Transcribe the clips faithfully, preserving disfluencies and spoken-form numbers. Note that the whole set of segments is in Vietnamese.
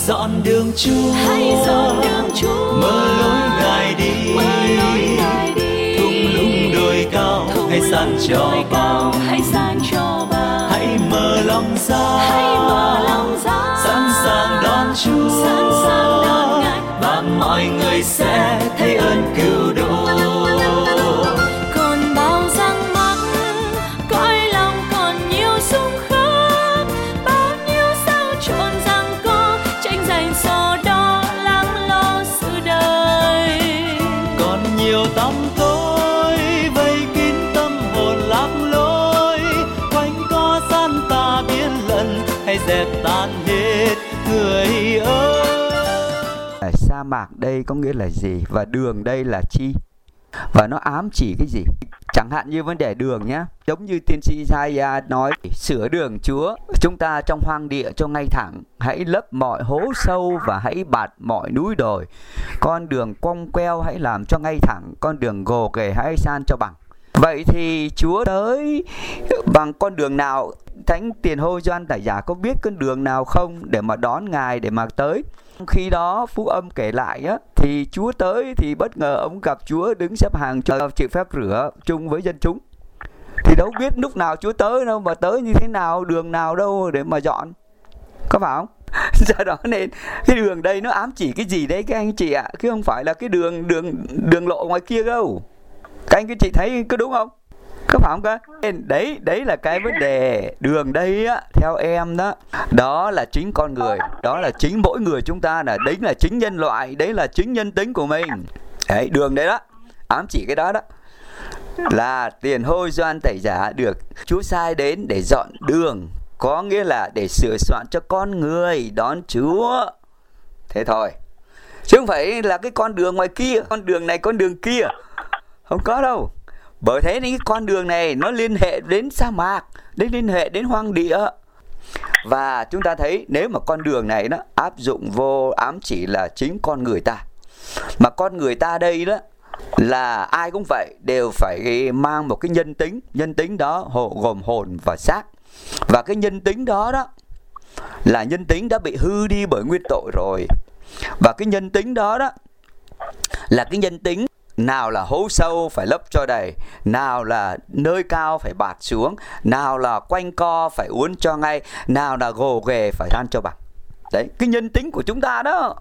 dọn đường Chúa, hãy dọn đường Chúa, mở lối Ngài đi, thung lũng đồi cao, hãy san cho bao, hãy san cho bao, hãy mở lòng ra, hãy mở lòng ra, sẵn sàng đón Chúa, sẵn sàng đón Ngài, và mọi người sẽ thấy ơn cứu độ. Còn bao răng mắc, cõi lòng còn nhiều xung khắc, bao nhiêu sao trộn giằng co, tranh giành so đo lắng lo sự đời. Còn nhiều tăm tối vây kín tâm hồn lạc lối, quanh co gian tà biến lận, hãy dẹp tan hết người ơi. Sa mạc đây có nghĩa là gì và đường đây là chi, và nó ám chỉ cái gì? Chẳng hạn như vấn đề đường nhé, giống như tiên sĩ Isaiah nói, sửa đường Chúa chúng ta trong hoang địa cho ngay thẳng, hãy lấp mọi hố sâu và hãy bạt mọi núi đồi, con đường cong queo hãy làm cho ngay thẳng, con đường gồ ghề hãy san cho bằng. Vậy thì Chúa tới bằng con đường nào? Thánh Tiền Hô Gioan Tẩy Giả có biết con đường nào không để mà đón Ngài, để mà tới? Khi đó Phúc Âm kể lại á, thì Chúa tới thì bất ngờ ông gặp Chúa đứng xếp hàng cho chịu phép rửa chung với dân chúng. Thì đâu biết lúc nào Chúa tới đâu, mà tới như thế nào, đường nào đâu để mà dọn, có phải không? Do đó nên cái đường đây nó ám chỉ cái gì đấy các anh chị ạ, à? Chứ không phải là cái đường đường đường lộ ngoài kia đâu. Các anh các chị thấy có đúng không? Có phải không cơ? Đấy, đấy là cái vấn đề. Đường đây á, theo em đó, đó là chính con người, đó là chính mỗi người chúng ta, là đấy là chính nhân loại, đấy là chính nhân tính của mình. Đấy, đường đấy đó, ám chỉ cái đó đó. Là Tiền Hô Gioan Tẩy Giả được Chúa sai đến để dọn đường, có nghĩa là để sửa soạn cho con người đón Chúa. Thế thôi, chứ không phải là cái con đường ngoài kia, con đường này, con đường kia, không có đâu. Bởi thế nên cái con đường này nó liên hệ đến sa mạc, đến liên hệ đến hoang địa. Và chúng ta thấy nếu mà con đường này nó áp dụng vô ám chỉ là chính con người ta. Mà con người ta đây đó là ai cũng vậy, đều phải mang một cái nhân tính. Nhân tính đó gồm hồn và xác. Và cái nhân tính đó đó là nhân tính đã bị hư đi bởi nguyên tội rồi. Và cái nhân tính đó đó là cái nhân tính nào là hố sâu phải lấp cho đầy, nào là nơi cao phải bạt xuống, nào là quanh co phải uốn cho ngay, nào là gồ ghề phải san cho bằng. Đấy, cái nhân tính của chúng ta đó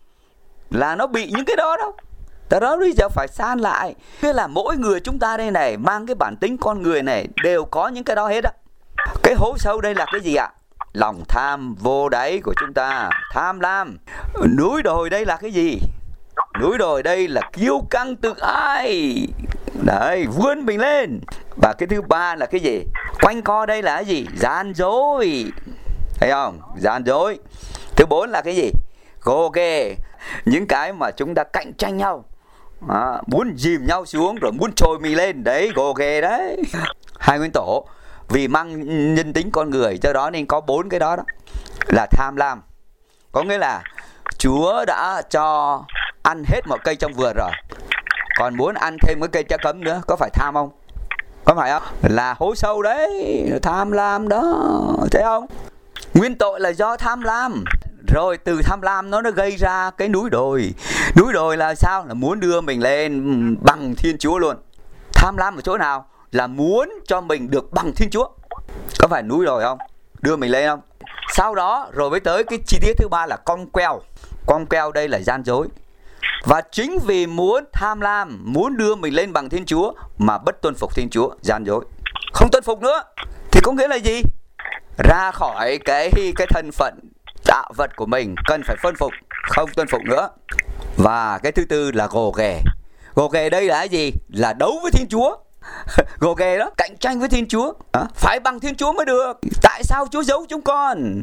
là nó bị những cái đó đâu. Từ đó bây giờ phải san lại. Thế là mỗi người chúng ta đây này, mang cái bản tính con người này đều có những cái đó hết á. Cái hố sâu đây là cái gì ạ? Lòng tham vô đáy của chúng ta, tham lam. Núi đồi đây là cái gì? Núi đồi đây là kiêu căng tự ái. Đấy, vươn mình lên. Và cái thứ ba là cái gì? Quanh co đây là cái gì? Gian dối. Thấy không? Gian dối. Thứ bốn là cái gì? Gồ ghề. Những cái mà chúng ta cạnh tranh nhau, à, muốn dìm nhau xuống rồi muốn trồi mình lên. Đấy, gồ ghề đấy. Hai nguyên tổ vì mang nhân tính con người, cho đó nên có bốn cái đó đó. Là tham lam. Có nghĩa là Chúa đã cho ăn hết mọi cây trong vườn rồi, còn muốn ăn thêm cái cây trái cấm nữa, có phải tham không? Có phải không? Là hố sâu đấy, tham lam đó, thấy không? Nguyên tội là do tham lam. Rồi từ tham lam nó nó gây ra cái núi đồi. Núi đồi là sao? Là muốn đưa mình lên bằng Thiên Chúa luôn. Tham lam ở chỗ nào? Là muốn cho mình được bằng Thiên Chúa. Có phải núi đồi không? Đưa mình lên không? Sau đó rồi mới tới cái chi tiết thứ ba là cong queo. Cong queo đây là gian dối. Và chính vì muốn tham lam, muốn đưa mình lên bằng Thiên Chúa mà bất tuân phục Thiên Chúa, gian dối. Không tuân phục nữa thì có nghĩa là gì? Ra khỏi cái cái thân phận tạo vật của mình, cần phải phân phục, không tuân phục nữa. Và cái thứ tư là gồ ghề. Gồ ghề đây là cái gì? Là đấu với Thiên Chúa. Gồ ghề đó, cạnh tranh với Thiên Chúa. Phải bằng Thiên Chúa mới được. Tại sao Chúa giấu chúng con?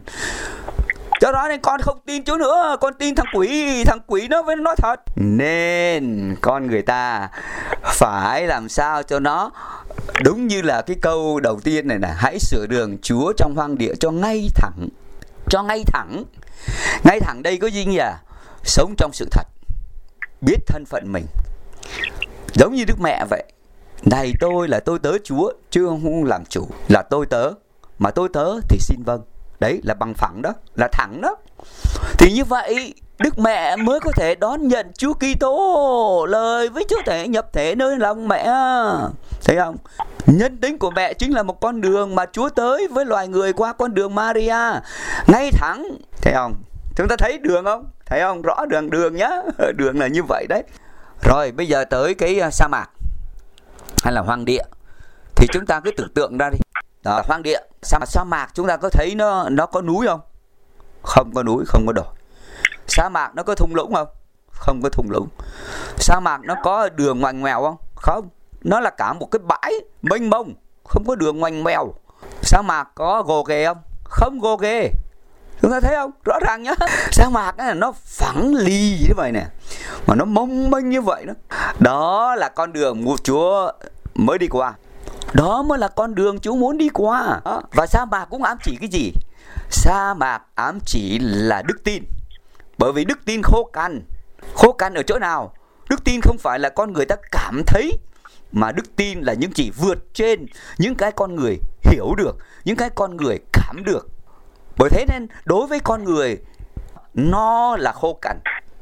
Do đó nên con không tin Chúa nữa, con tin thằng quỷ, thằng quỷ nó mới nói thật. Nên con người ta phải làm sao cho nó đúng như là cái câu đầu tiên này là hãy sửa đường Chúa trong hoang địa cho ngay thẳng. Cho ngay thẳng. Ngay thẳng đây có gì nhỉ? Sống trong sự thật, biết thân phận mình. Giống như Đức Mẹ vậy. Này tôi là tôi tớ Chúa, chứ không làm chủ. Là tôi tớ, mà tôi tớ thì xin vâng. Đấy là bằng phẳng đó, là thẳng đó. Thì như vậy Đức Mẹ mới có thể đón nhận Chúa Kitô, lời với Chúa thể nhập thể nơi lòng mẹ. Thấy không? Nhân tính của mẹ chính là một con đường mà Chúa tới với loài người qua con đường Maria, ngay thẳng. Thấy không? Chúng ta thấy đường không? Thấy không? Rõ đường đường nhá. Đường là như vậy đấy. Rồi bây giờ tới cái sa mạc hay là hoang địa, thì chúng ta cứ tưởng tượng ra đi. Đó, hoang địa, sa, sa mạc chúng ta có thấy nó nó có núi không? Không có núi, không có đồi. Sa mạc nó có thung lũng không? Không có thung lũng. Sa mạc nó có đường ngoằn ngoèo không? Không. Nó là cả một cái bãi mênh mông, không có đường ngoằn ngoèo. Sa mạc có gồ ghề không? Không gồ ghề. Chúng ta thấy không? Rõ ràng nhá. Sa mạc này nó phẳng lì như vậy nè, mà nó mông mênh như vậy đó. Đó là con đường của Chúa mới đi qua. Đó mới là con đường Chúa muốn đi qua. Đó. Và sa mạc cũng ám chỉ cái gì? Sa mạc ám chỉ là đức tin. Bởi vì đức tin khô cằn. Khô cằn ở chỗ nào? Đức tin không phải là con người ta cảm thấy, mà đức tin là những chỉ vượt trên những cái con người hiểu được, những cái con người cảm được. Bởi thế nên đối với con người nó là khô cằn.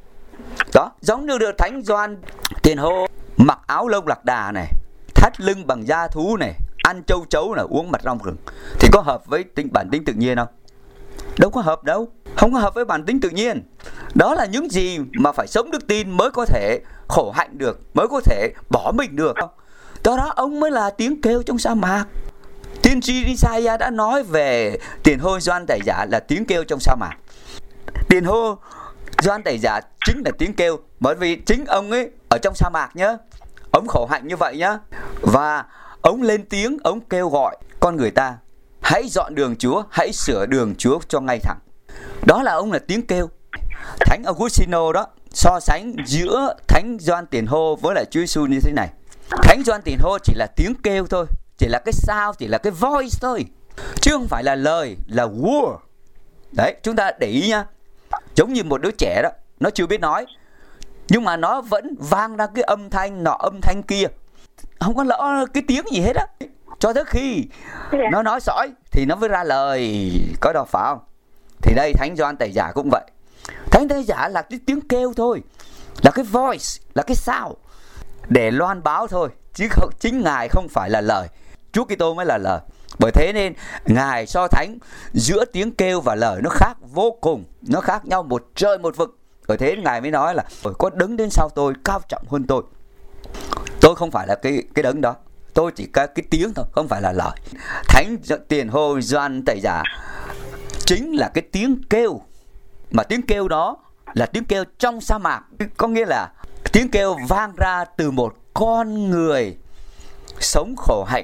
Đó, giống như được Thánh Gioan Tiền Hô mặc áo lông lạc đà này, thắt lưng bằng da thú này, ăn châu chấu này, uống mật ong rừng, thì có hợp với tính bản tính tự nhiên không? Đâu có hợp đâu. Không có hợp với bản tính tự nhiên. Đó là những gì mà phải sống đức tin mới có thể khổ hạnh được, mới có thể bỏ mình được. Do đó ông mới là tiếng kêu trong sa mạc. Tiên tri Isaiah đã nói về Tiền Hô Gioan Tẩy Giả là tiếng kêu trong sa mạc. Tiền Hô Gioan Tẩy Giả chính là tiếng kêu, bởi vì chính ông ấy ở trong sa mạc nhá. Ông khổ hạnh như vậy nhá. Và ông lên tiếng, ông kêu gọi con người ta: hãy dọn đường Chúa, hãy sửa đường Chúa cho ngay thẳng. Đó là ông là tiếng kêu. Thánh Augustino đó so sánh giữa Thánh Gioan Tiền Hô với lại Chúa Giêsu như thế này. Thánh Gioan Tiền Hô chỉ là tiếng kêu thôi, chỉ là cái sound, chỉ là cái voice thôi, chứ không phải là lời, là word. Đấy, chúng ta để ý nha. Giống như một đứa trẻ đó, nó chưa biết nói, nhưng mà nó vẫn vang ra cái âm thanh nọ âm thanh kia, không có lỡ cái tiếng gì hết á. Cho tới khi nó nói sõi thì nó mới ra lời, có đâu phải không? Thì đây Thánh Gioan Tẩy Giả cũng vậy. Thánh Tẩy Giả là cái tiếng kêu thôi, là cái voice, là cái sound để loan báo thôi, chứ không, chính Ngài không phải là lời. Chúa Kitô mới là lời. Bởi thế nên Ngài so thánh giữa tiếng kêu và lời nó khác vô cùng, nó khác nhau một trời một vực. Bởi thế Ngài mới nói là có đấng đến sau tôi cao trọng hơn tôi. Tôi không phải là cái cái đấng đó, tôi chỉ có cái tiếng thôi, không phải là lời. Thánh Tiền Hô Gioan Tẩy Giả chính là cái tiếng kêu, mà tiếng kêu đó là tiếng kêu trong sa mạc. Có nghĩa là tiếng kêu vang ra từ một con người sống khổ hạnh,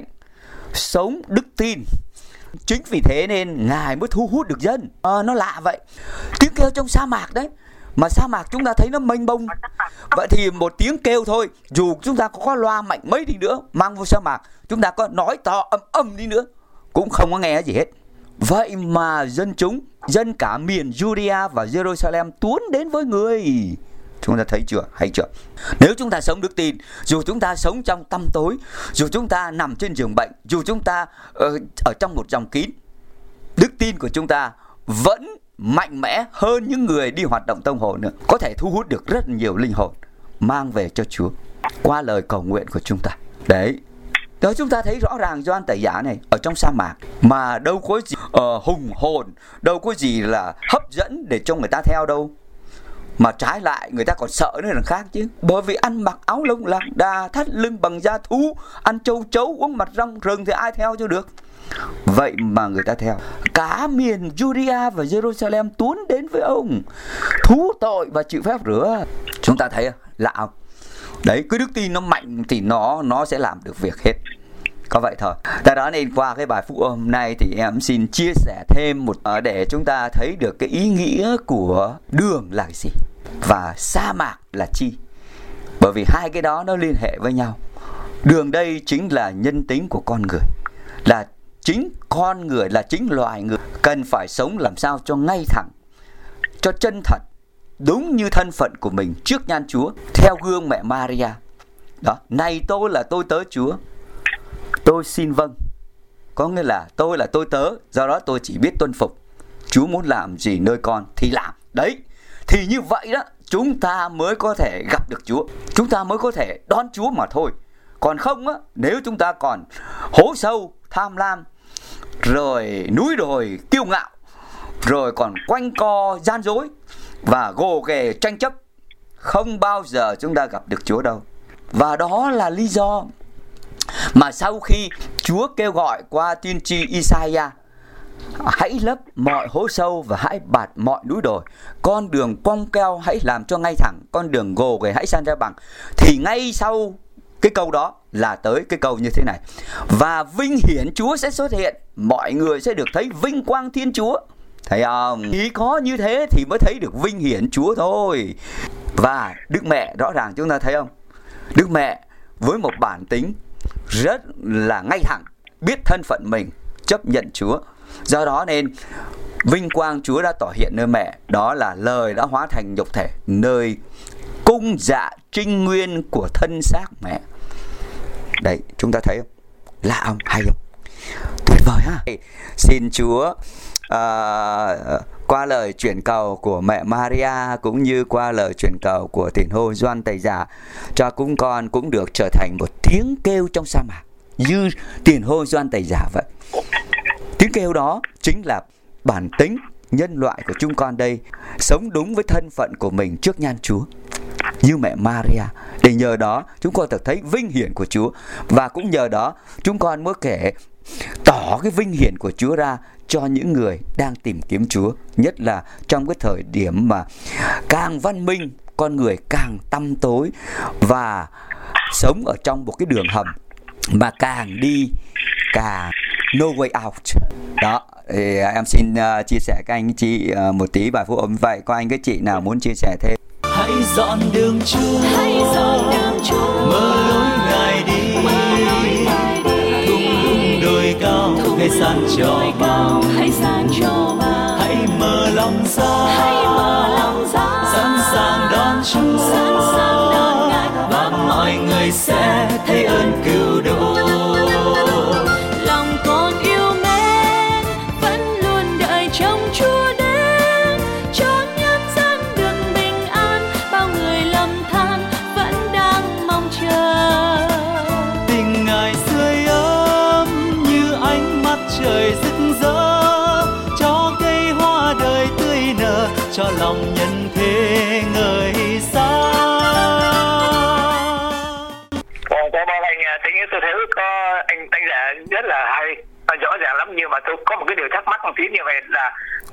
sống đức tin. Chính vì thế nên Ngài mới thu hút được dân. à, Nó lạ vậy. Tiếng kêu trong sa mạc đấy, mà sa mạc chúng ta thấy nó mênh mông. Vậy thì một tiếng kêu thôi, dù chúng ta có loa mạnh mấy đi nữa, mang vô sa mạc, chúng ta có nói to âm âm đi nữa, cũng không có nghe gì hết. Vậy mà dân chúng, dân cả miền Judea và Jerusalem tuôn đến với người. Chúng ta thấy chưa? Hay chưa? Nếu chúng ta sống đức tin, dù chúng ta sống trong tăm tối, dù chúng ta nằm trên giường bệnh, dù chúng ta uh, ở trong một dòng kín, đức tin của chúng ta vẫn mạnh mẽ hơn những người đi hoạt động tông hồn nữa. Có thể thu hút được rất nhiều linh hồn mang về cho Chúa qua lời cầu nguyện của chúng ta. Đấy. Đó, chúng ta thấy rõ ràng Gioan Tẩy Giả này ở trong sa mạc mà đâu có gì uh, hùng hồn, đâu có gì là hấp dẫn để cho người ta theo đâu. Mà trái lại người ta còn sợ nữa là khác chứ. Bởi vì ăn mặc áo lông lạc đà, thắt lưng bằng da thú, ăn châu chấu, uống mật ong rừng thì ai theo cho được. Vậy mà người ta theo. Cả miền Judea và Jerusalem tuôn đến với ông, thú tội và chịu phép rửa. Chúng ta thấy lạ không? Đấy, cái đức tin nó mạnh thì nó nó sẽ làm được việc hết. Có vậy thôi. Tại đó nên qua cái bài phụ hôm nay thì em xin chia sẻ thêm một để chúng ta thấy được cái ý nghĩa của đường là gì và sa mạc là chi. Bởi vì hai cái đó nó liên hệ với nhau. Đường đây chính là nhân tính của con người, là chính con người, là chính loài người cần phải sống làm sao cho ngay thẳng, cho chân thật, đúng như thân phận của mình trước nhan Chúa, theo gương mẹ Maria. Đó, này tôi là tôi tớ Chúa, tôi xin vâng. Có nghĩa là tôi là tôi tớ, do đó tôi chỉ biết tuân phục. Chúa muốn làm gì nơi con thì làm. Đấy, Thì như vậy đó, chúng ta mới có thể gặp được Chúa, chúng ta mới có thể đón Chúa mà thôi. Còn không á, nếu chúng ta còn hố sâu, tham lam, rồi núi đồi kiêu ngạo, rồi còn quanh co gian dối và gồ ghề tranh chấp, không bao giờ chúng ta gặp được Chúa đâu. Và đó là lý do mà sau khi Chúa kêu gọi qua tiên tri Isaiah, hãy lấp mọi hố sâu và hãy bạt mọi núi đồi, con đường cong keo hãy làm cho ngay thẳng, con đường gồ ghề hãy san ra bằng. Thì ngay sau cái câu đó là tới cái câu như thế này: và vinh hiển Chúa sẽ xuất hiện, mọi người sẽ được thấy vinh quang Thiên Chúa. Thấy không? Chỉ có như thế thì mới thấy được vinh hiển Chúa thôi. Và Đức Mẹ rõ ràng chúng ta thấy không? Đức Mẹ với một bản tính rất là ngay thẳng, biết thân phận mình, chấp nhận Chúa. Do đó nên vinh quang Chúa đã tỏ hiện nơi mẹ, đó là lời đã hóa thành nhục thể, nơi cung dạ trinh nguyên của thân xác mẹ. Đấy, chúng ta thấy không? Lạ không? Hay không? Tuyệt vời ha. Xin Chúa à, qua lời chuyển cầu của mẹ Maria cũng như qua lời chuyển cầu của Tiền Hô Gioan Tẩy Giả, cho chúng con cũng được trở thành một tiếng kêu trong sa mạc như Tiền Hô Gioan Tẩy Giả vậy. Tiếng kêu đó chính là bản tính nhân loại của chúng con đây, sống đúng với thân phận của mình trước nhan Chúa như mẹ Maria. Để nhờ đó chúng con được thấy vinh hiển của Chúa, và cũng nhờ đó chúng con mới kể tỏ cái vinh hiển của Chúa ra cho những người đang tìm kiếm Chúa, nhất là trong cái thời điểm mà càng văn minh, con người càng tăm tối và sống ở trong một cái đường hầm mà càng đi càng no way out. Đó, thì em xin uh, chia sẻ các anh chị uh, một tí vài phút ôm vậy. Có anh các chị nào muốn chia sẻ thêm? Hãy dọn đường Chúa, hãy dọn đường Chúa, mở lối Ngài đi, thung lũng đồi cao, hãy san cho bao, hãy san cho bao, hãy mở lòng ra, hãy mở lòng ra, sẵn sàng đón Chúa, sẵn sàng đón Ngài, và mọi người sẽ thấy ơn cứu độ. Lòng con yêu mến vẫn luôn đợi trông Chúa đến, cho nhân dân được bình an, bao người lầm than vẫn đang mong chờ. Tình Ngài sưởi ấm như ánh mắt trời rực rỡ, cho cây hoa đời tươi nở, cho lòng nhân thế ngời sáng. Tính tôi thấy có anh anh giả rất là hay và rõ ràng lắm, nhưng mà tôi có một cái điều thắc mắc một tí như vậy là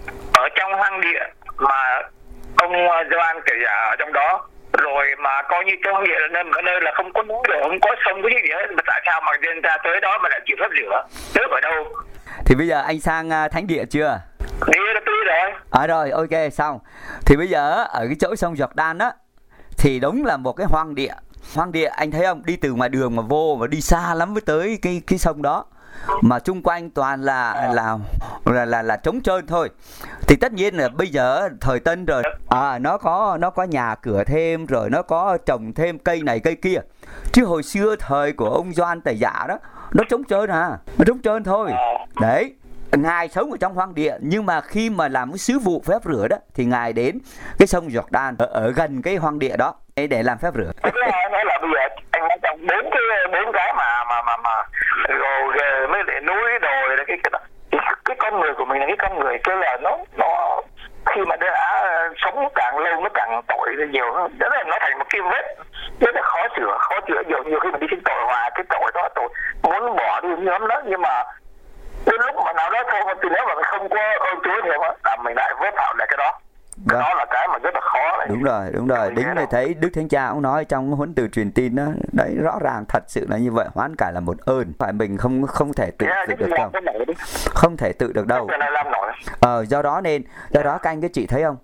ở trong hoang địa mà ông Gioan Tẩy Giả ở trong đó, rồi mà coi như trong hoang địa là nơi, nơi là không có núi rồi, không có sông có gì hết, mà tại sao mà dân ra tới đó mà lại chịu phép lửa? Nước ở đâu? Thì bây giờ anh sang thánh địa chưa? Đi là tôi rồi. À rồi, ok, xong. Thì bây giờ ở cái chỗ sông Giọc-đan á thì đúng là một cái hoang địa. Hoang địa anh thấy không, đi từ ngoài đường mà vô và đi xa lắm mới tới cái cái sông đó, mà chung quanh toàn là là là là, là trống trơn thôi. Thì tất nhiên là bây giờ thời Tân rồi, à nó có nó có nhà cửa thêm, rồi nó có trồng thêm cây này cây kia, chứ hồi xưa thời của ông Gioan Tẩy Giả đó nó trống trơn à, nó trống trơn thôi. Đấy, Ngài sống ở trong hoang địa, nhưng mà khi mà làm cái sứ vụ phép rửa đó thì Ngài đến cái sông Giọc-đan ở, ở gần cái hoang địa đó để làm phép rửa. Cái này nói là bây giờ anh nói trong bốn cái bốn cái mà mà mà mà rồi mới để núi đồi là cái cái cái, cái con người của mình là cái con người kia là nó nó khi mà đã sống càng lâu nó càng tội nhiều, đó là nó thành một cái vết rất là khó sửa, khó chữa. Nhiều nhiều khi mình đi xin tội hòa cái tội đó, tội muốn bỏ đi nhóm đó, nhưng mà đến lúc mà nào đó thôi, thì nếu mà mình không có ơn Chúa thì là mình lại vớt phạm lại cái đó. Cái đó là cái mà rất là khó này. Đúng rồi, đúng rồi. Đính này thấy Đức Thánh Cha cũng nói trong huấn từ truyền tin đó, đấy rõ ràng thật sự là như vậy, hoán cải là một ơn, phải mình không không thể tự yeah, tự được đâu, không thể tự được đâu. Ờ, do đó nên do đó các anh các chị thấy không,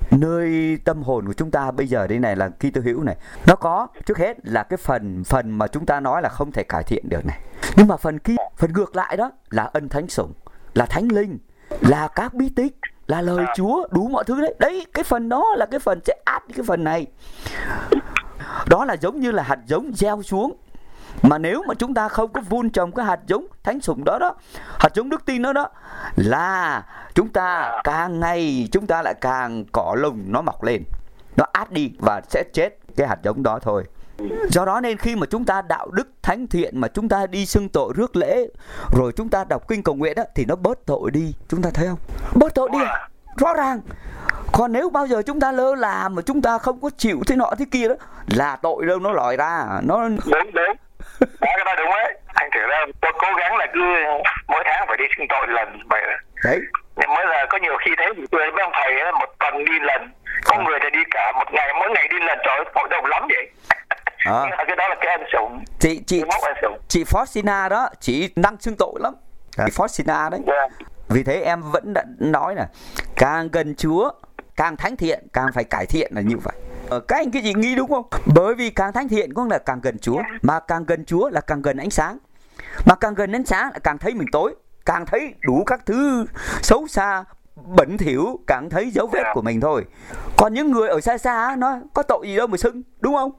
nơi tâm hồn của chúng ta bây giờ đây này là Kitô hữu này, nó có trước hết là cái phần phần mà chúng ta nói là không thể cải thiện được này, nhưng mà phần kia, phần ngược lại đó là ân thánh sủng, là thánh linh, là các bí tích, là lời Chúa, đủ mọi thứ đấy. Đấy, cái phần đó là cái phần sẽ áp cái phần này. Đó là giống như là hạt giống gieo xuống Mà nếu mà chúng ta không có vun trồng cái hạt giống thánh sủng đó đó, hạt giống đức tin đó đó, là chúng ta càng ngày chúng ta lại càng cỏ lùng nó mọc lên, nó át đi và sẽ chết cái hạt giống đó thôi. Do đó nên khi mà chúng ta đạo đức thánh thiện, mà chúng ta đi xưng tội rước lễ, rồi chúng ta đọc kinh cầu nguyện đó, thì nó bớt tội đi. Chúng ta thấy không? Bớt tội đi, rõ ràng. Còn nếu bao giờ chúng ta lơ là mà chúng ta không có chịu thế nọ thế kia đó, là tội đâu nó lòi ra. Nó đúng đúng đó, cái đó đúng đấy. Thành thử ra tôi cố gắng là cứ mỗi tháng phải đi xưng tội lần vậy đó. Đấy. Mới là có nhiều khi thấy thì tôi với ông thầy ấy, một tuần đi lần, có à. người thì đi cả một ngày, mỗi ngày đi lần, trời ơi tội đồng lắm vậy. À. Cái đó là cái ân sủng. Chị chị chị Faustina đó, chị năng xưng tội lắm. Chị Faustina đấy. Yeah. Vì thế em vẫn đã nói là càng gần Chúa, càng thánh thiện, càng phải cải thiện là như vậy. Ờ, các anh cái gì nghĩ đúng không? Bởi vì càng thánh thiện cũng là càng gần Chúa, mà càng gần Chúa là càng gần ánh sáng, mà càng gần ánh sáng là càng thấy mình tối, càng thấy đủ các thứ xấu xa, bẩn thỉu, càng thấy dấu vết của mình thôi. Còn những người ở xa xa nó có tội gì đâu mà xưng, đúng không?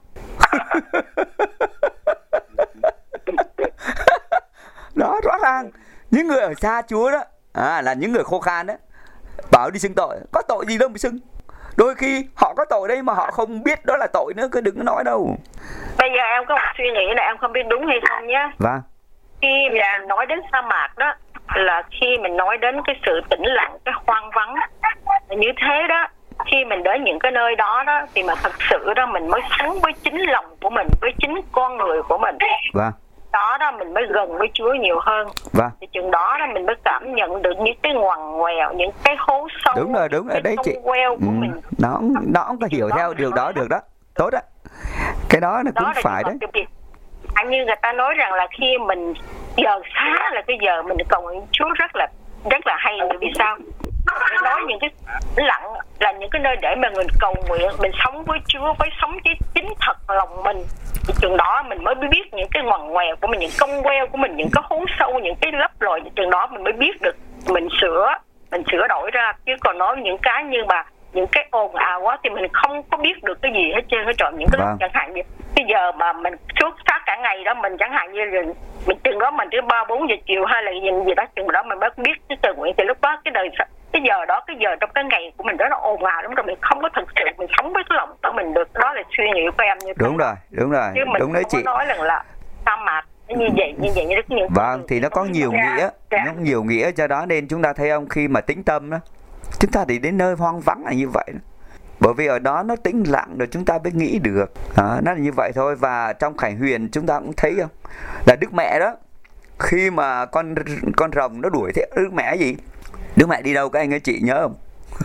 Đó, rõ ràng những người ở xa Chúa đó à, là những người khô khan đó, bảo đi xưng tội, có tội gì đâu mà xưng. Đôi khi họ có tội đây mà họ không biết đó là tội nữa, cứ đừng có nói đâu. Bây giờ em có một suy nghĩ là em không biết đúng hay không nhé. Vâng. Khi mà nói đến sa mạc đó, là khi mình nói đến cái sự tĩnh lặng, cái hoang vắng như thế đó. Khi mình đến những cái nơi đó đó, thì mà thật sự đó mình mới sống với chính lòng của mình, với chính con người của mình. Vâng. Đó đó mình mới gần với Chúa nhiều hơn. Vâng. Thì chừng đó đó mình mới cảm nhận được những cái ngoằn ngoèo, những cái hố sâu. Đúng rồi, đúng rồi đấy chị. Queo của ừ, mình. Nó nó cũng có hiểu đó, theo điều đó được đó. Tốt đó. Cái đó nó cũng phải đấy. Anh như người ta nói rằng là khi mình giờ xá là cái giờ mình cầu nguyện Chúa rất là rất là hay. Vì sao? Nói những cái lặng là những cái nơi để mà mình cầu nguyện, mình sống với Chúa, với sống với chính thật lòng mình. Thì chừng đó mình mới biết những cái ngoằn ngoèo của mình, những cong queo của mình, những cái hố sâu, những cái lấp lội. Chừng đó mình mới biết được, mình sửa, mình sửa đổi ra. Chứ còn nói những cái như mà những cái ồn ào quá thì mình không có biết được cái gì hết trơn hết trọi. Những cái vâng. Chẳng hạn như cái giờ mà mình suốt sát cả ngày đó, mình chẳng hạn như là mình chừng đó mình tới ba bốn giờ chiều hay là gì gì đó, chừng đó mình mới biết cái tự nguyện. Thì lúc đó cái đời cái giờ đó, cái giờ trong cái ngày của mình đó nó ồn ào lắm rồi, mình không có thực sự mình sống với cái lòng của mình được. Đó là suy nghĩ của em như thế. Đúng rồi, đúng rồi. Chứ mình đúng đấy không chị. Có nói rằng là sa mạc như vậy, như vậy như đó. Những vâng, thì nó có nhiều nghĩa, dạ, dạ. Nó có nhiều nghĩa, cho đó nên chúng ta thấy không, khi mà tĩnh tâm đó, chúng ta đi đến nơi hoang vắng là như vậy đó. Bởi vì ở đó nó tĩnh lặng rồi chúng ta mới nghĩ được. À, nó là như vậy thôi. Và trong Khải Huyền chúng ta cũng thấy không, là Đức Mẹ đó, khi mà con con rồng nó đuổi theo Đức Mẹ gì? Đức Mẹ đi đâu các anh ơi, chị nhớ không?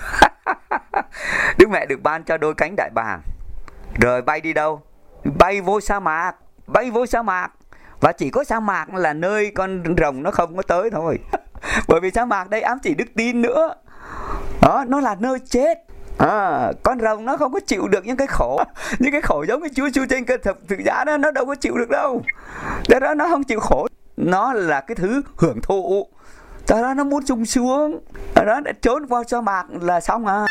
Đức Mẹ được ban cho đôi cánh đại bàng, rồi bay đi đâu? Bay vô sa mạc, bay vô sa mạc. Và chỉ có sa mạc là nơi con rồng nó không có tới thôi. Bởi vì sa mạc đây ám chỉ đức tin nữa. Đó, nó là nơi chết. À, con rồng nó không có chịu được những cái khổ, những cái khổ giống như Chúa Chúa trên cái thập tự giá đó, nó đâu có chịu được đâu. Do đó nó không chịu khổ, nó là cái thứ hưởng thụ. Do đó nó muốn sung sướng, nó đã trốn vào sa mạc là xong à.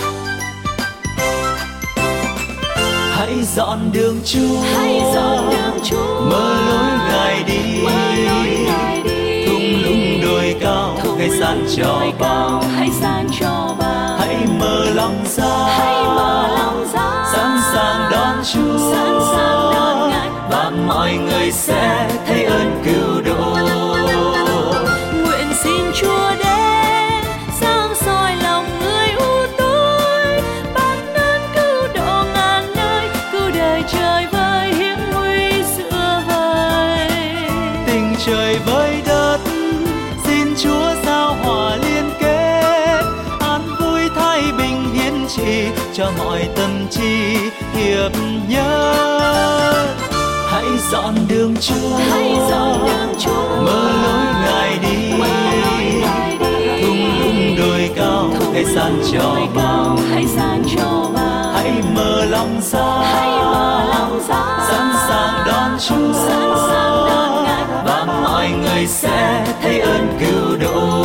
Hãy dọn đường Chúa, hãy dọn đường Chúa, mở lối Ngài đi, thung lũng đồi cao, hãy san cho bao, hãy san cho bao, hãy mở lòng ra, hãy mở lòng ra, sẵn sàng đón Chúa, sẵn sàng đón Ngài, và mọi người sẽ thấy ơn cứu độ. Nguyện xin Chúa đến sáng soi lòng người u tối, ban ơn cứu độ ngàn nơi, cứu đời trời vơi hiểm nguy giữa vời. Tình trời với đất, xin Chúa giao hòa liên kết, an vui thái bình hiến trì cho mọi tâm trí hiệp nhất. Hãy dọn đường Chúa, hãy dọn đường Chúa, mở lối Ngài đi, thung lũng đồi cao, hãy san cho bao, hãy san cho bao, hãy mở lòng ra, hãy mở lòng ra, sẵn sàng đón Chúa, sẵn sàng đón Ngài, và mọi người sẽ thấy ơn cứu độ.